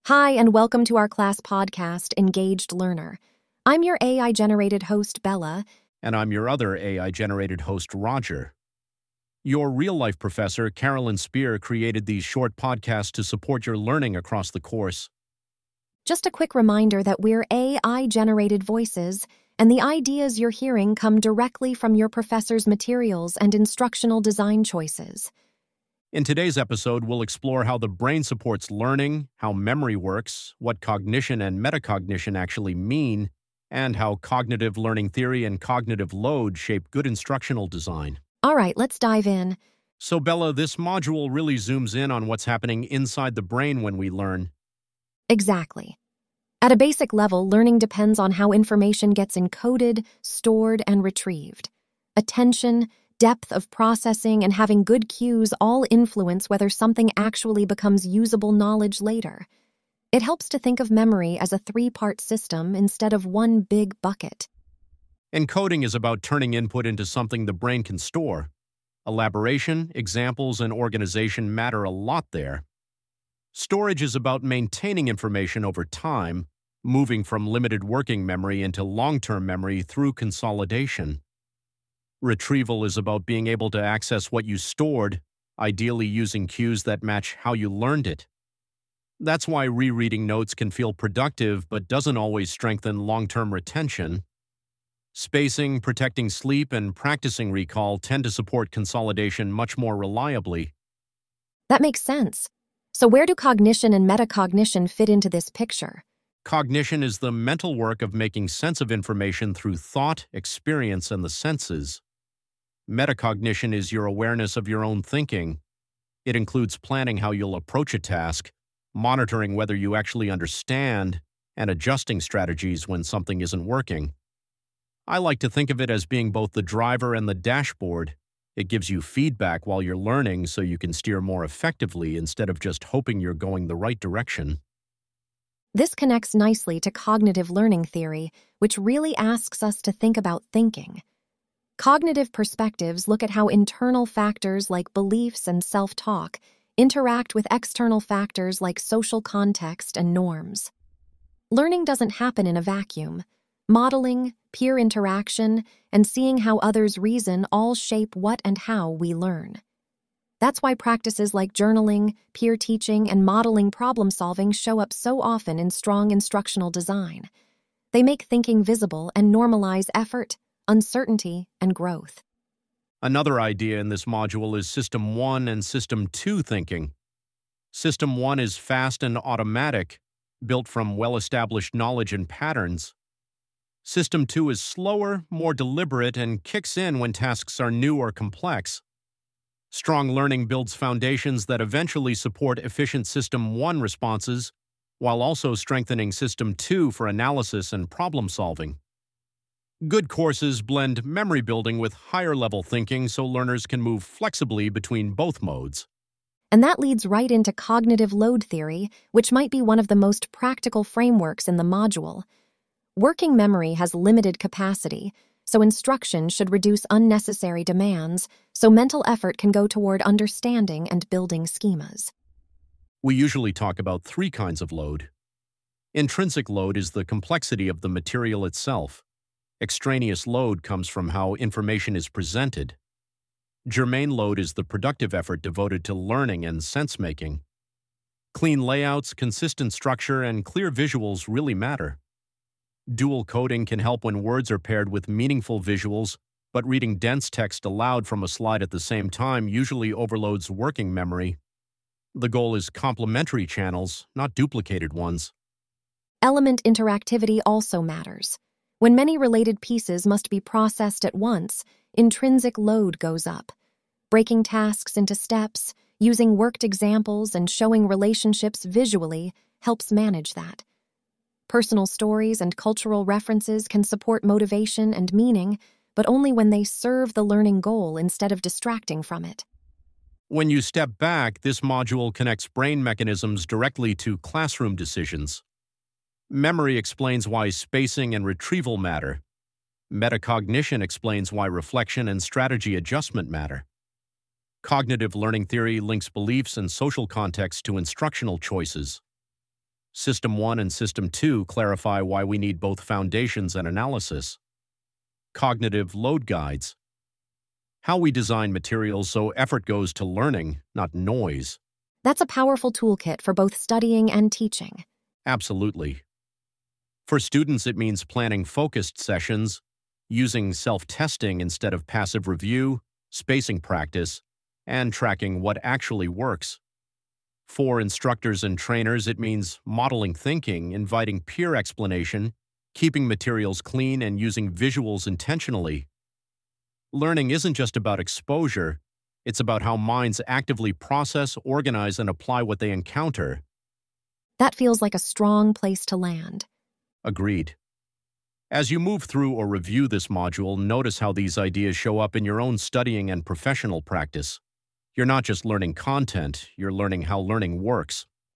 Hi, and welcome to our class podcast, Engaged Learner. I'm your AI-generated host, Bella. And I'm your other AI-generated host, Roger. Your real-life professor, Carolyn Spear, created these short podcasts to support your learning across the course. Just a quick reminder that we're AI-generated voices, and the ideas you're hearing come directly from your professor's materials and instructional design choices. In today's episode, we'll explore how the brain supports learning, how memory works, what cognition and metacognition actually mean, and how cognitive learning theory and cognitive load shape good instructional design. All right, let's dive in. So, Bella, this module really zooms in on what's happening inside the brain when we learn. Exactly. At a basic level, learning depends on how information gets encoded, stored, and retrieved. Attention, depth of processing, and having good cues all influence whether something actually becomes usable knowledge later. It helps to think of memory as a three-part system instead of one big bucket. Encoding is about turning input into something the brain can store. Elaboration, examples, and organization matter a lot there. Storage is about maintaining information over time, moving from limited working memory into long-term memory through consolidation. Retrieval is about being able to access what you stored, ideally using cues that match how you learned it. That's why rereading notes can feel productive but doesn't always strengthen long-term retention. Spacing, protecting sleep, and practicing recall tend to support consolidation much more reliably. That makes sense. So where do cognition and metacognition fit into this picture? Cognition is the mental work of making sense of information through thought, experience, and the senses. Metacognition is your awareness of your own thinking. It includes planning how you'll approach a task, monitoring whether you actually understand, and adjusting strategies when something isn't working. I like to think of it as being both the driver and the dashboard. It gives you feedback while you're learning so you can steer more effectively instead of just hoping you're going the right direction. This connects nicely to cognitive learning theory, which really asks us to think about thinking. Cognitive perspectives look at how internal factors like beliefs and self-talk interact with external factors like social context and norms. Learning doesn't happen in a vacuum. Modeling, peer interaction, and seeing how others reason all shape what and how we learn. That's why practices like journaling, peer teaching, and modeling problem-solving show up so often in strong instructional design. They make thinking visible and normalize effort, uncertainty, and growth. Another idea in this module is System 1 and System 2 thinking. System 1 is fast and automatic, built from well-established knowledge and patterns. System 2 is slower, more deliberate, and kicks in when tasks are new or complex. Strong learning builds foundations that eventually support efficient System 1 responses, while also strengthening System 2 for analysis and problem-solving. Good courses blend memory building with higher-level thinking so learners can move flexibly between both modes. And that leads right into cognitive load theory, which might be one of the most practical frameworks in the module. Working memory has limited capacity, so instruction should reduce unnecessary demands, so mental effort can go toward understanding and building schemas. We usually talk about three kinds of load. Intrinsic load is the complexity of the material itself. Extraneous load comes from how information is presented. Germane load is the productive effort devoted to learning and sense-making. Clean layouts, consistent structure, and clear visuals really matter. Dual coding can help when words are paired with meaningful visuals, but reading dense text aloud from a slide at the same time usually overloads working memory. The goal is complementary channels, not duplicated ones. Element interactivity also matters. When many related pieces must be processed at once, intrinsic load goes up. Breaking tasks into steps, using worked examples, and showing relationships visually helps manage that. Personal stories and cultural references can support motivation and meaning, but only when they serve the learning goal instead of distracting from it. When you step back, this module connects brain mechanisms directly to classroom decisions. Memory explains why spacing and retrieval matter. Metacognition explains why reflection and strategy adjustment matter. Cognitive learning theory links beliefs and social context to instructional choices. System 1 and System 2 clarify why we need both foundations and analysis. Cognitive load guides. How we design materials so effort goes to learning, not noise. That's a powerful toolkit for both studying and teaching. Absolutely. For students, it means planning focused sessions, using self-testing instead of passive review, spacing practice, and tracking what actually works. For instructors and trainers, it means modeling thinking, inviting peer explanation, keeping materials clean, and using visuals intentionally. Learning isn't just about exposure, it's about how minds actively process, organize, and apply what they encounter. That feels like a strong place to land. Agreed. As you move through or review this module, notice how these ideas show up in your own studying and professional practice. You're not just learning content, you're learning how learning works.